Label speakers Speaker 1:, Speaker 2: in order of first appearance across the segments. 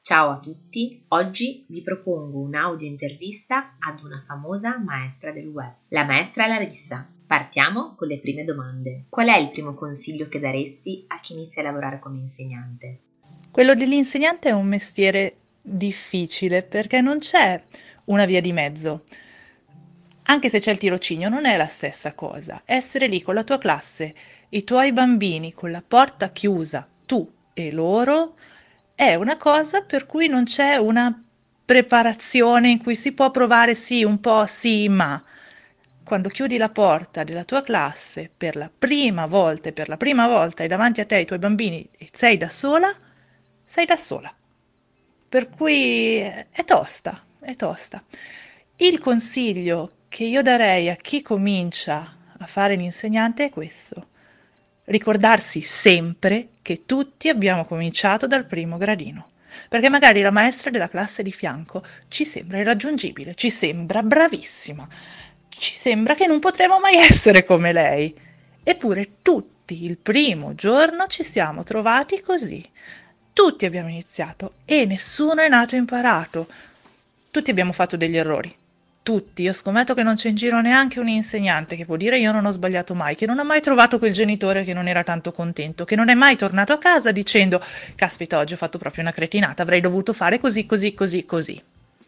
Speaker 1: Ciao a tutti, oggi vi propongo un'audio intervista ad una famosa maestra del web, la maestra Larissa. Partiamo con le prime domande. Qual è il primo consiglio che daresti a chi inizia a lavorare come insegnante?
Speaker 2: Quello dell'insegnante è un mestiere difficile perché non c'è una via di mezzo. Anche se c'è il tirocinio, non è la stessa cosa. Essere lì con la tua classe, i tuoi bambini, con la porta chiusa, tu e loro, è una cosa per cui non c'è una preparazione in cui si può provare sì, un po' sì, ma quando chiudi la porta della tua classe per la prima volta e per la prima volta hai davanti a te i tuoi bambini e sei da sola, sei da sola. Per cui è tosta, è tosta. Il consiglio che io darei a chi comincia a fare l'insegnante è questo: ricordarsi sempre che tutti abbiamo cominciato dal primo gradino. Perché magari la maestra della classe di fianco ci sembra irraggiungibile, ci sembra bravissima, ci sembra che non potremo mai essere come lei. Eppure tutti il primo giorno ci siamo trovati così. Tutti abbiamo iniziato e nessuno è nato imparato. Tutti abbiamo fatto degli errori. Tutti. Io scommetto che non c'è in giro neanche un insegnante che può dire io non ho sbagliato mai, che non ha mai trovato quel genitore che non era tanto contento, che non è mai tornato a casa dicendo caspita, oggi ho fatto proprio una cretinata, avrei dovuto fare così, così, così, così.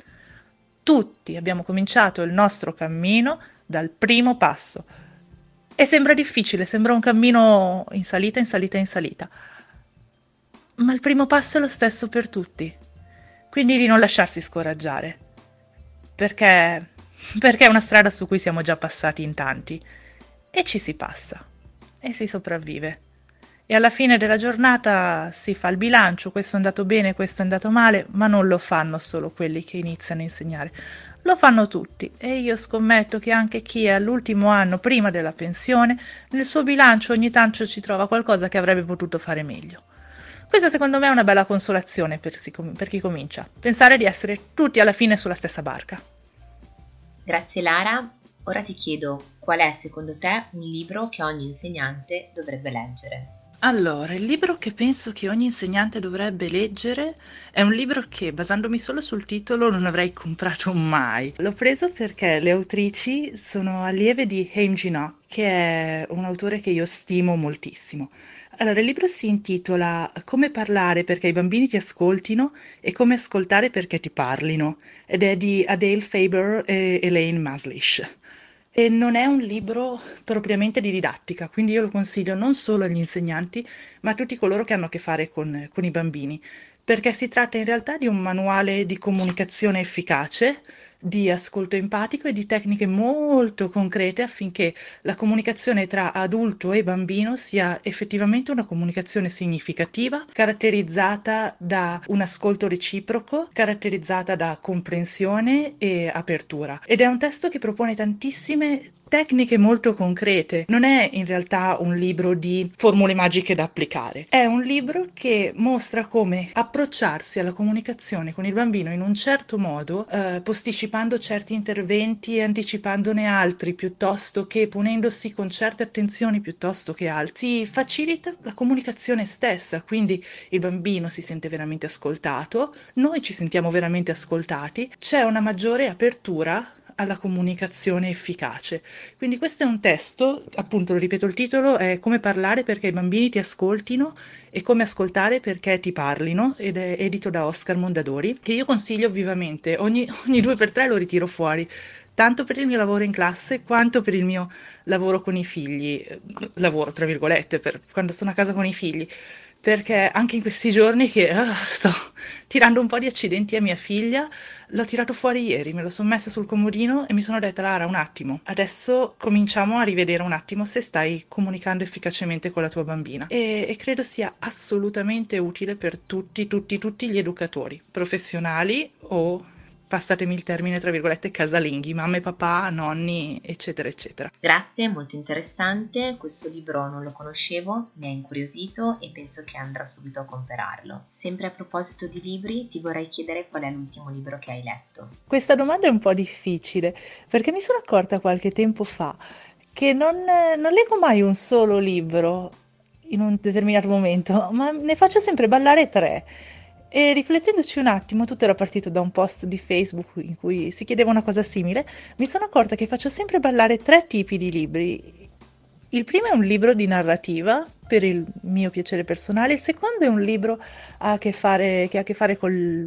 Speaker 2: Tutti abbiamo cominciato il nostro cammino dal primo passo. E sembra difficile, sembra un cammino in salita, in salita, in salita. Ma il primo passo è lo stesso per tutti. Quindi di non lasciarsi scoraggiare. Perché, perché è una strada su cui siamo già passati in tanti. E ci si passa. E si sopravvive. E alla fine della giornata si fa il bilancio, questo è andato bene, questo è andato male, ma non lo fanno solo quelli che iniziano a insegnare, lo fanno tutti e io scommetto che anche chi è all'ultimo anno prima della pensione, nel suo bilancio ogni tanto ci trova qualcosa che avrebbe potuto fare meglio. Questa secondo me è una bella consolazione per chi comincia, pensare di essere tutti alla fine sulla stessa barca.
Speaker 1: Grazie Lara, ora ti chiedo qual è secondo te un libro che ogni insegnante dovrebbe leggere?
Speaker 2: Allora, il libro che penso che ogni insegnante dovrebbe leggere è un libro che, basandomi solo sul titolo, non avrei comprato mai. L'ho preso perché le autrici sono allieve di Haim Ginott, che è un autore che io stimo moltissimo. Allora, il libro si intitola Come parlare perché i bambini ti ascoltino e come ascoltare perché ti parlino ed è di Adele Faber e Elaine Maslish. E non è un libro propriamente di didattica, quindi io lo consiglio non solo agli insegnanti, ma a tutti coloro che hanno a che fare con i bambini, perché si tratta in realtà di un manuale di comunicazione efficace, di ascolto empatico e di tecniche molto concrete affinché la comunicazione tra adulto e bambino sia effettivamente una comunicazione significativa, caratterizzata da un ascolto reciproco, caratterizzata da comprensione e apertura. Ed è un testo che propone tantissime tecniche molto concrete. Non è in realtà un libro di formule magiche da applicare. È un libro che mostra come approcciarsi alla comunicazione con il bambino in un certo modo, posticipando certi interventi e anticipandone altri, piuttosto che ponendosi con certe attenzioni piuttosto che altri. Si facilita la comunicazione stessa, quindi il bambino si sente veramente ascoltato, noi ci sentiamo veramente ascoltati, c'è una maggiore apertura alla comunicazione efficace. Quindi questo è un testo, appunto, lo ripeto il titolo, è Come parlare perché i bambini ti ascoltino e come ascoltare perché ti parlino ed è edito da Oscar Mondadori, che io consiglio vivamente, ogni due per tre lo ritiro fuori, tanto per il mio lavoro in classe quanto per il mio lavoro con i figli, lavoro tra virgolette, per quando sono a casa con i figli, perché anche in questi giorni che sto tirando un po' di accidenti a mia figlia, l'ho tirato fuori ieri, me lo sono messa sul comodino e mi sono detta Lara, un attimo, adesso cominciamo a rivedere un attimo se stai comunicando efficacemente con la tua bambina. E credo sia assolutamente utile per tutti, tutti, tutti gli educatori, professionali o, passatemi il termine, tra virgolette, casalinghi, mamme, papà, nonni, eccetera, eccetera.
Speaker 1: Grazie, molto interessante, questo libro non lo conoscevo, mi ha incuriosito e penso che andrò subito a comprarlo. Sempre a proposito di libri, ti vorrei chiedere qual è l'ultimo libro che hai letto.
Speaker 2: Questa domanda è un po' difficile perché mi sono accorta qualche tempo fa che non leggo mai un solo libro in un determinato momento, ma ne faccio sempre ballare tre. E riflettendoci un attimo, tutto era partito da un post di Facebook in cui si chiedeva una cosa simile, mi sono accorta che faccio sempre ballare tre tipi di libri. Il primo è un libro di narrativa per il mio piacere personale, il secondo è un libro che ha a che fare con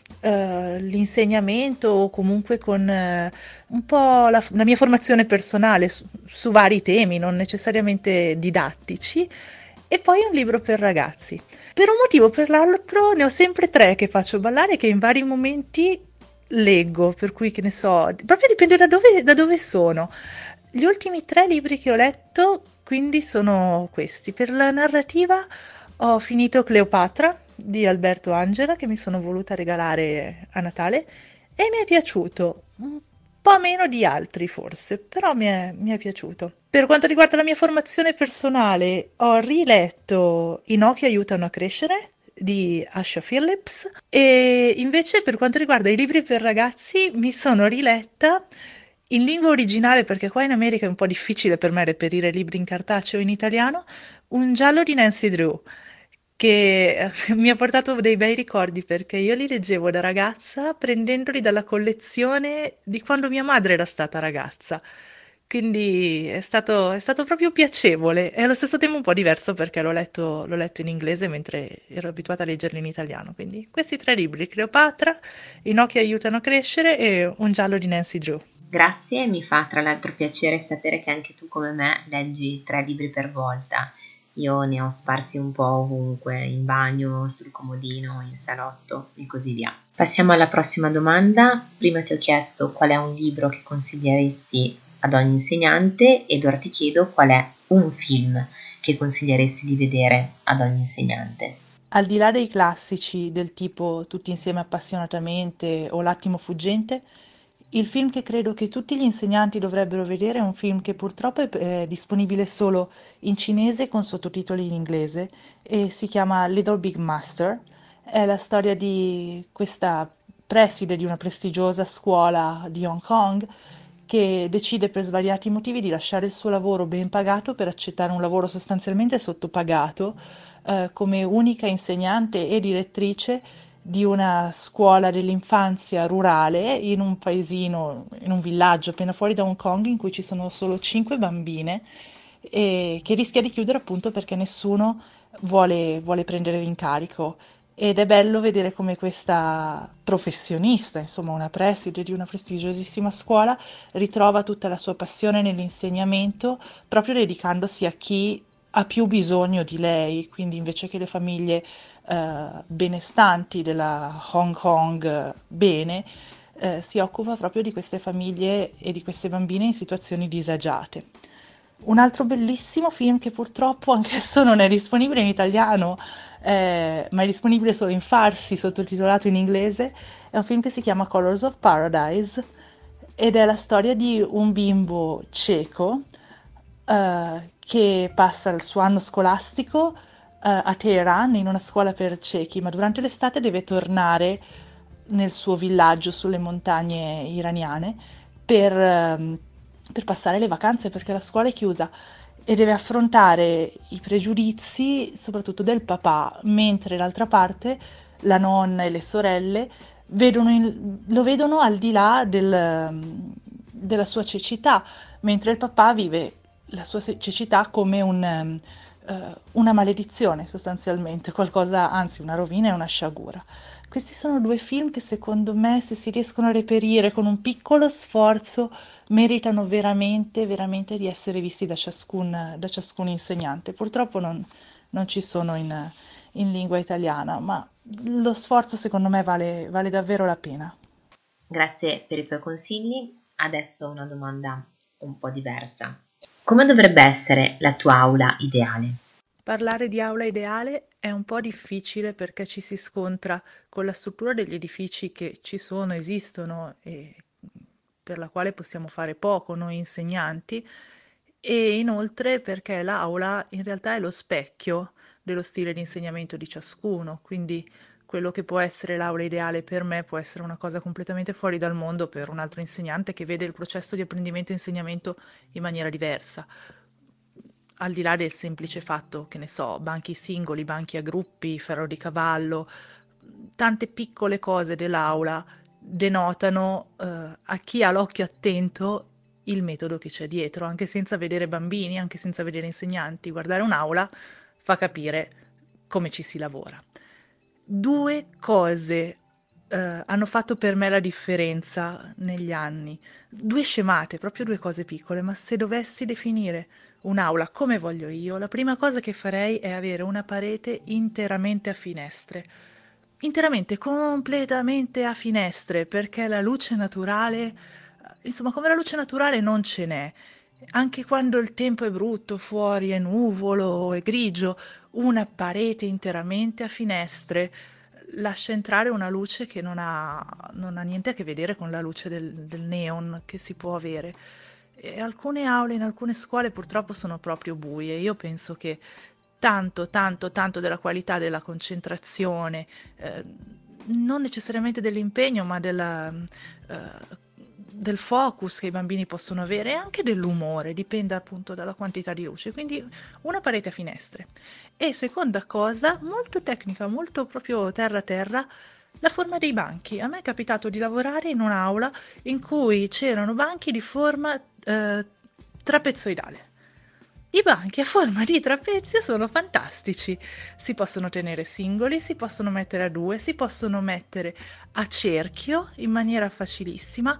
Speaker 2: l'insegnamento o comunque con un po' la mia formazione personale su vari temi, non necessariamente didattici, e poi un libro per ragazzi. Per un motivo o per l'altro ne ho sempre tre che faccio ballare che in vari momenti leggo, per cui che ne so, proprio dipende da dove sono. Gli ultimi tre libri che ho letto quindi sono questi. Per la narrativa ho finito Cleopatra di Alberto Angela che mi sono voluta regalare a Natale e mi è piaciuto. Un po' meno di altri forse, però mi è piaciuto. Per quanto riguarda la mia formazione personale, ho riletto I no che aiutano a crescere di Asha Phillips e invece per quanto riguarda i libri per ragazzi mi sono riletta in lingua originale perché qua in America è un po' difficile per me reperire libri in cartaceo in italiano, un giallo di Nancy Drew che mi ha portato dei bei ricordi perché io li leggevo da ragazza prendendoli dalla collezione di quando mia madre era stata ragazza. Quindi è stato proprio piacevole e allo stesso tempo un po' diverso perché l'ho letto in inglese mentre ero abituata a leggerli in italiano. Quindi questi tre libri, Cleopatra, I no che aiutano a crescere e un giallo di Nancy Drew.
Speaker 1: Grazie, mi fa tra l'altro piacere sapere che anche tu come me leggi 3 libri per volta. Io ne ho sparsi un po' ovunque, in bagno, sul comodino, in salotto e così via. Passiamo alla prossima domanda. Prima ti ho chiesto qual è un libro che consiglieresti ad ogni insegnante ed ora ti chiedo qual è un film che consiglieresti di vedere ad ogni insegnante.
Speaker 2: Al di là dei classici del tipo Tutti insieme appassionatamente o L'attimo fuggente, il film che credo che tutti gli insegnanti dovrebbero vedere è un film che purtroppo è disponibile solo in cinese con sottotitoli in inglese e si chiama Little Big Master. È la storia di questa preside di una prestigiosa scuola di Hong Kong che decide per svariati motivi di lasciare il suo lavoro ben pagato per accettare un lavoro sostanzialmente sottopagato come unica insegnante e direttrice di una scuola dell'infanzia rurale in un paesino, in un villaggio appena fuori da Hong Kong in cui ci sono solo 5 bambine e che rischia di chiudere appunto perché nessuno vuole prendere l'incarico. Ed è bello vedere come questa professionista, insomma una preside di una prestigiosissima scuola, ritrova tutta la sua passione nell'insegnamento, proprio dedicandosi a chi ha più bisogno di lei, quindi invece che le famiglie benestanti della Hong Kong bene, si occupa proprio di queste famiglie e di queste bambine in situazioni disagiate. Un altro bellissimo film che purtroppo anch'esso non è disponibile in italiano, ma è disponibile solo in farsi, sottotitolato in inglese, è un film che si chiama Colors of Paradise ed è la storia di un bimbo cieco che passa il suo anno scolastico a Teheran in una scuola per ciechi, ma durante l'estate deve tornare nel suo villaggio sulle montagne iraniane per passare le vacanze perché la scuola è chiusa e deve affrontare i pregiudizi, soprattutto del papà, mentre d'altra parte la nonna e le sorelle lo vedono al di là della sua cecità, mentre il papà vive la sua cecità come una maledizione sostanzialmente, qualcosa, anzi una rovina e una sciagura. Questi sono due film che secondo me, se si riescono a reperire con un piccolo sforzo, meritano veramente, veramente di essere visti da ciascun insegnante. Purtroppo non ci sono in lingua italiana, ma lo sforzo secondo me vale davvero la pena.
Speaker 1: Grazie per i tuoi consigli. Adesso una domanda un po' diversa. Come dovrebbe essere la tua aula ideale?
Speaker 2: Parlare di aula ideale è un po' difficile perché ci si scontra con la struttura degli edifici che ci sono, esistono e per la quale possiamo fare poco noi insegnanti e inoltre perché l'aula in realtà è lo specchio dello stile di insegnamento di ciascuno, quindi quello che può essere l'aula ideale per me può essere una cosa completamente fuori dal mondo per un altro insegnante che vede il processo di apprendimento e insegnamento in maniera diversa. Al di là del semplice fatto, che ne so, banchi singoli, banchi a gruppi, ferro di cavallo, tante piccole cose dell'aula denotano a chi ha l'occhio attento il metodo che c'è dietro, anche senza vedere bambini, anche senza vedere insegnanti. Guardare un'aula fa capire come ci si lavora. Due cose hanno fatto per me la differenza negli anni. Due scemate, proprio due cose piccole, ma se dovessi definire un'aula come voglio io, la prima cosa che farei è avere una parete interamente a finestre. Interamente, completamente a finestre, perché la luce naturale, insomma, come la luce naturale non ce n'è. Anche quando il tempo è brutto, fuori è nuvolo, è grigio, una parete interamente a finestre lascia entrare una luce che non ha niente a che vedere con la luce del neon che si può avere. E alcune aule in alcune scuole purtroppo sono proprio buie. Io penso che tanto, tanto, tanto della qualità della concentrazione, eh, non necessariamente dell'impegno, ma del focus che i bambini possono avere e anche dell'umore, dipende appunto dalla quantità di luce. Quindi una parete a finestre. E seconda cosa, molto tecnica, molto proprio terra terra, la forma dei banchi. A me è capitato di lavorare in un'aula in cui c'erano banchi di forma trapezoidale. I banchi a forma di trapezio sono fantastici. Si possono tenere singoli, si possono mettere a due, si possono mettere a cerchio in maniera facilissima.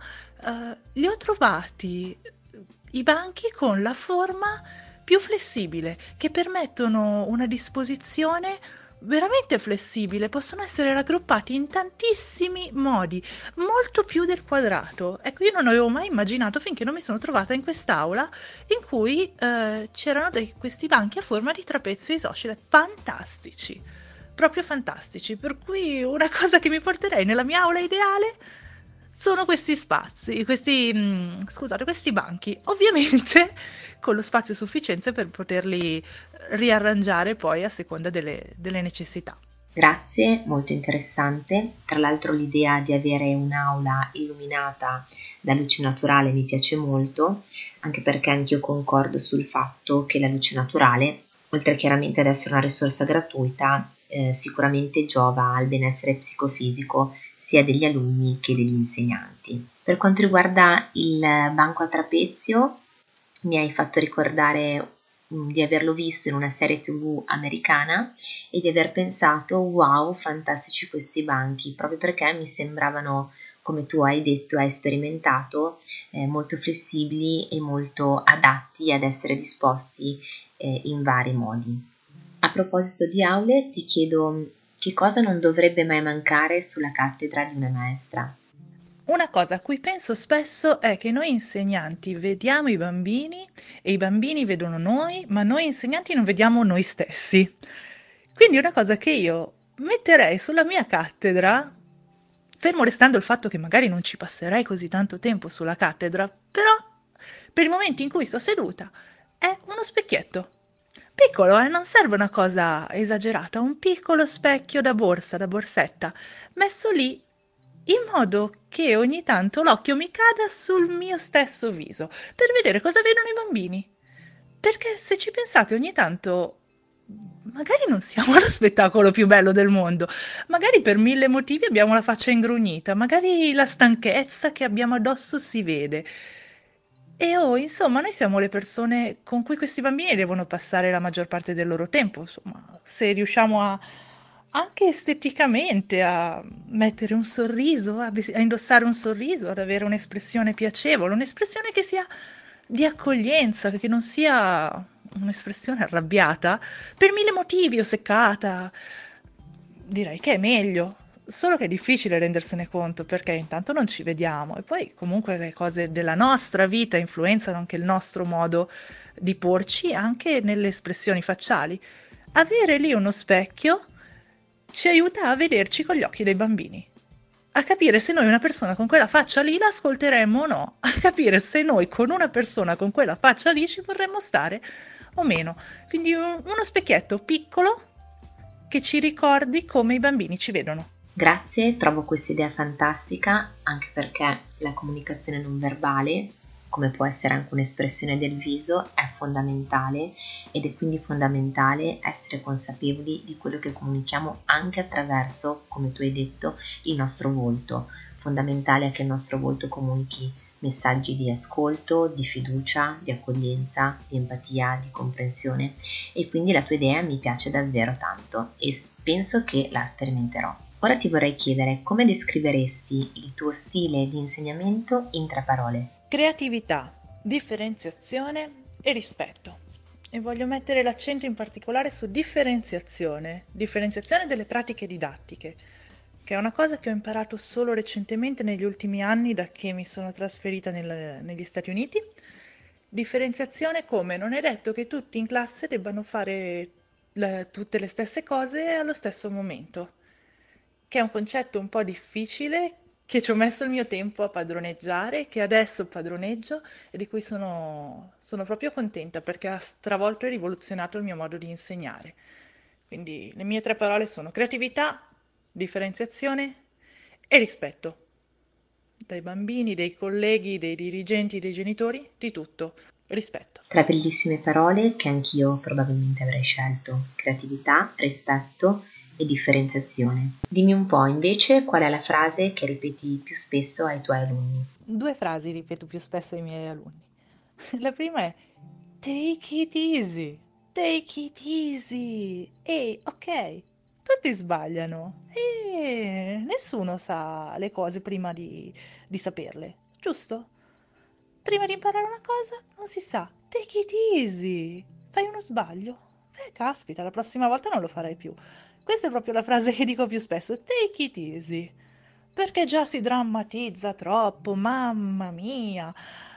Speaker 2: Li ho trovati i banchi con la forma più flessibile, che permettono una disposizione veramente flessibile, possono essere raggruppati in tantissimi modi, molto più del quadrato. Ecco, io non avevo mai immaginato finché non mi sono trovata in quest'aula in cui c'erano questi banchi a forma di trapezio isoscele, fantastici, proprio fantastici, per cui una cosa che mi porterei nella mia aula ideale sono questi spazi, scusate, questi banchi, ovviamente con lo spazio sufficiente per poterli riarrangiare poi a seconda delle necessità.
Speaker 1: Grazie, molto interessante. Tra l'altro l'idea di avere un'aula illuminata da luce naturale mi piace molto, anche perché anch'io concordo sul fatto che la luce naturale, oltre chiaramente ad essere una risorsa gratuita, sicuramente giova al benessere psicofisico sia degli alunni che degli insegnanti. Per quanto riguarda il banco a trapezio, mi hai fatto ricordare di averlo visto in una serie TV americana e di aver pensato wow, fantastici questi banchi, proprio perché mi sembravano, come tu hai detto, hai sperimentato, molto flessibili e molto adatti ad essere disposti in vari modi. A proposito di aule, ti chiedo che cosa non dovrebbe mai mancare sulla cattedra di una maestra.
Speaker 2: Una cosa a cui penso spesso è che noi insegnanti vediamo i bambini e i bambini vedono noi, ma noi insegnanti non vediamo noi stessi. Quindi una cosa che io metterei sulla mia cattedra, fermo restando il fatto che magari non ci passerei così tanto tempo sulla cattedra, però per i momenti in cui sto seduta è uno specchietto. Piccolo, non serve una cosa esagerata, un piccolo specchio da borsa, da borsetta, messo lì in modo che ogni tanto l'occhio mi cada sul mio stesso viso per vedere cosa vedono i bambini. Perché se ci pensate ogni tanto, magari non siamo lo spettacolo più bello del mondo, magari per mille motivi abbiamo la faccia ingrugnita, magari la stanchezza che abbiamo addosso si vede. E insomma, noi siamo le persone con cui questi bambini devono passare la maggior parte del loro tempo, insomma, se riusciamo anche esteticamente a mettere un sorriso, a indossare un sorriso, ad avere un'espressione piacevole, un'espressione che sia di accoglienza, che non sia un'espressione arrabbiata, per mille motivi o seccata, direi che è meglio. Solo che è difficile rendersene conto perché intanto non ci vediamo e poi comunque le cose della nostra vita influenzano anche il nostro modo di porci anche nelle espressioni facciali. Avere lì uno specchio ci aiuta a vederci con gli occhi dei bambini, a capire se noi una persona con quella faccia lì la ascolteremmo o no, a capire se noi con una persona con quella faccia lì ci vorremmo stare o meno. Quindi uno specchietto piccolo che ci ricordi come i bambini ci vedono.
Speaker 1: Grazie, trovo questa idea fantastica anche perché la comunicazione non verbale come può essere anche un'espressione del viso, è fondamentale, ed è quindi fondamentale essere consapevoli di quello che comunichiamo anche attraverso, come tu hai detto, il nostro volto. Fondamentale è che il nostro volto comunichi messaggi di ascolto, di fiducia, di accoglienza, di empatia, di comprensione, e quindi la tua idea mi piace davvero tanto e penso che la sperimenterò. Ora ti vorrei chiedere come descriveresti il tuo stile di insegnamento in 3 parole.
Speaker 2: Creatività, differenziazione e rispetto. E voglio mettere l'accento in particolare su differenziazione delle pratiche didattiche, che è una cosa che ho imparato solo recentemente negli ultimi anni da che mi sono trasferita negli Stati Uniti. Differenziazione come non è detto che tutti in classe debbano fare tutte le stesse cose allo stesso momento, che è un concetto un po' difficile, che ci ho messo il mio tempo a padroneggiare, che adesso padroneggio e di cui sono proprio contenta perché ha stravolto e rivoluzionato il mio modo di insegnare. Quindi le mie 3 parole sono creatività, differenziazione e rispetto. Dai bambini, dei colleghi, dei dirigenti, dei genitori, di tutto. Rispetto.
Speaker 1: 3 bellissime parole che anch'io probabilmente avrei scelto: creatività, rispetto e differenziazione. Dimmi un po' invece qual è la frase che ripeti più spesso ai tuoi alunni.
Speaker 2: 2 frasi ripeto più spesso ai miei alunni. La prima è take it easy, take it easy. E ok, tutti sbagliano e nessuno sa le cose prima di saperle, giusto? Prima di imparare una cosa non si sa. Take it easy. Fai uno sbaglio. Caspita, la prossima volta non lo farai più. Questa è proprio la frase che dico più spesso. Take it easy. Perché già si drammatizza troppo, mamma mia.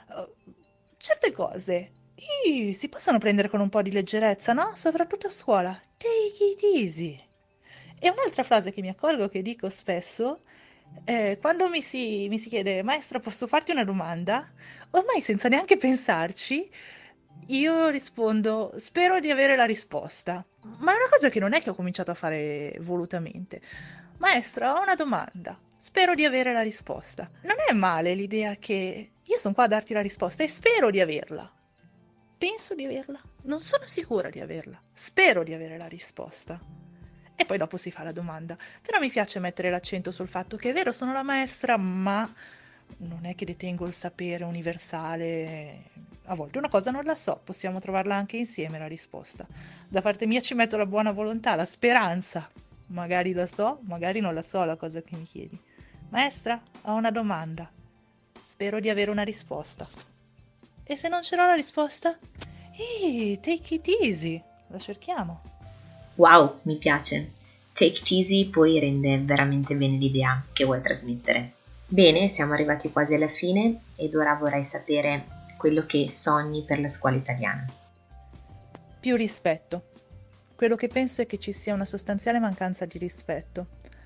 Speaker 2: Certe cose si possono prendere con un po' di leggerezza, no? Soprattutto a scuola. Take it easy. E un'altra frase che mi accorgo che dico spesso è quando mi si chiede, maestra, posso farti una domanda? Ormai senza neanche pensarci, io rispondo, spero di avere la risposta. Ma è una cosa che non è che ho cominciato a fare volutamente. Maestra, ho una domanda. Spero di avere la risposta. Non è male l'idea che io sono qua a darti la risposta e spero di averla. Penso di averla. Non sono sicura di averla. Spero di avere la risposta. E poi dopo si fa la domanda. Però mi piace mettere l'accento sul fatto che è vero, sono la maestra, ma non è che detengo il sapere universale. A volte una cosa non la so, possiamo trovarla anche insieme la risposta. Da parte mia ci metto la buona volontà, la speranza. Magari la so, magari non la so la cosa che mi chiedi. Maestra, ho una domanda. Spero di avere una risposta. E se non ce l'ho la risposta? Take it easy. La cerchiamo.
Speaker 1: Wow, mi piace. Take it easy poi rende veramente bene l'idea che vuoi trasmettere. Bene, siamo arrivati quasi alla fine ed ora vorrei sapere quello che sogni per la scuola italiana.
Speaker 2: Più rispetto. Quello che penso è che ci sia una sostanziale mancanza di rispetto,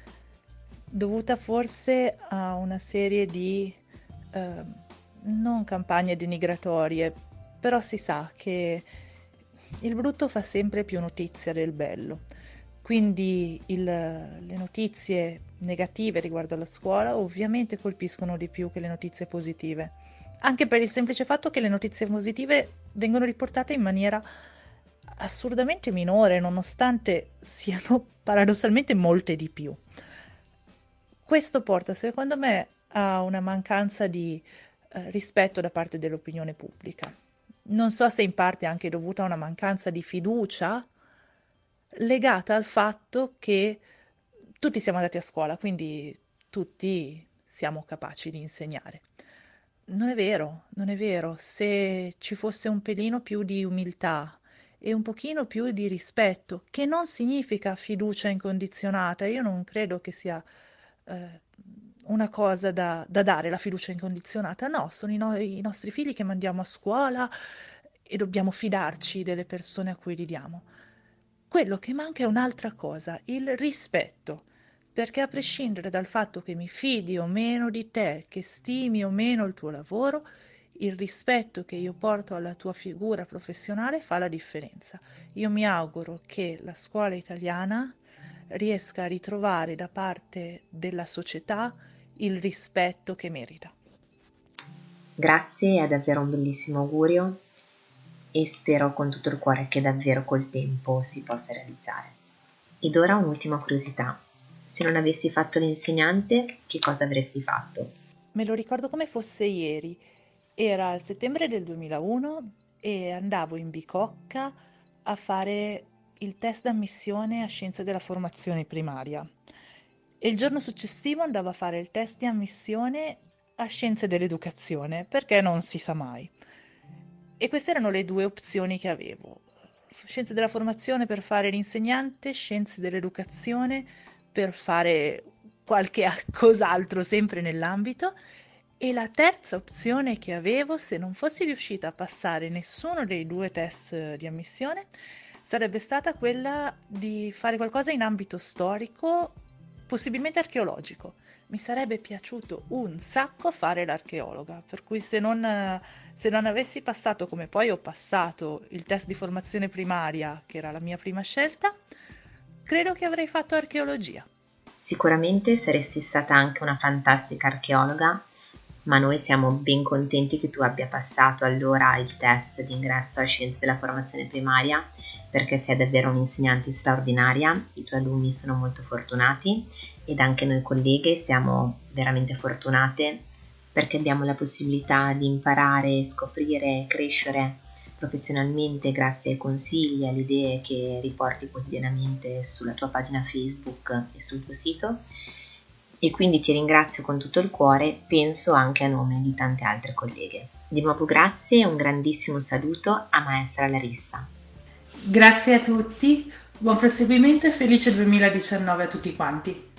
Speaker 2: dovuta forse a una serie di eh, non campagne denigratorie, però si sa che il brutto fa sempre più notizia del bello. Quindi le notizie negative riguardo alla scuola ovviamente colpiscono di più che le notizie positive, anche per il semplice fatto che le notizie positive vengono riportate in maniera assurdamente minore, nonostante siano paradossalmente molte di più. Questo porta, secondo me, a una mancanza di rispetto da parte dell'opinione pubblica. Non so se in parte è anche dovuta a una mancanza di fiducia legata al fatto che tutti siamo andati a scuola, quindi tutti siamo capaci di insegnare. Non è vero, non è vero. Se ci fosse un pelino più di umiltà e un pochino più di rispetto, che non significa fiducia incondizionata, io non credo che sia eh, una cosa da dare, la fiducia incondizionata, no, sono i nostri figli che mandiamo a scuola e dobbiamo fidarci delle persone a cui li diamo. Quello che manca è un'altra cosa, il rispetto, perché a prescindere dal fatto che mi fidi o meno di te, che stimi o meno il tuo lavoro, il rispetto che io porto alla tua figura professionale fa la differenza. Io mi auguro che la scuola italiana riesca a ritrovare da parte della società il rispetto che merita.
Speaker 1: Grazie, è davvero un bellissimo augurio e spero con tutto il cuore che davvero col tempo si possa realizzare. Ed ora un'ultima curiosità. Se non avessi fatto l'insegnante, che cosa avresti fatto?
Speaker 2: Me lo ricordo come fosse ieri. Era il settembre del 2001 e andavo in Bicocca a fare il test d'ammissione a Scienze della Formazione Primaria e il giorno successivo andavo a fare il test di ammissione a Scienze dell'Educazione, perché non si sa mai. E queste erano le due opzioni che avevo. Scienze della formazione per fare l'insegnante, scienze dell'educazione per fare qualche cos'altro sempre nell'ambito. E la terza opzione che avevo, se non fossi riuscita a passare nessuno dei due test di ammissione, sarebbe stata quella di fare qualcosa in ambito storico, possibilmente archeologico. Mi sarebbe piaciuto un sacco fare l'archeologa, per cui se non avessi passato come poi ho passato il test di formazione primaria, che era la mia prima scelta, credo che avrei fatto archeologia.
Speaker 1: Sicuramente saresti stata anche una fantastica archeologa, ma noi siamo ben contenti che tu abbia passato allora il test di ingresso a Scienze della Formazione Primaria, perché sei davvero un'insegnante straordinaria, i tuoi alunni sono molto fortunati ed anche noi colleghe siamo veramente fortunate perché abbiamo la possibilità di imparare, scoprire, crescere professionalmente grazie ai consigli e alle idee che riporti quotidianamente sulla tua pagina Facebook e sul tuo sito. E quindi ti ringrazio con tutto il cuore, penso anche a nome di tante altre colleghe. Di nuovo grazie e un grandissimo saluto a maestra Larissa.
Speaker 3: Grazie a tutti, buon proseguimento e felice 2019 a tutti quanti.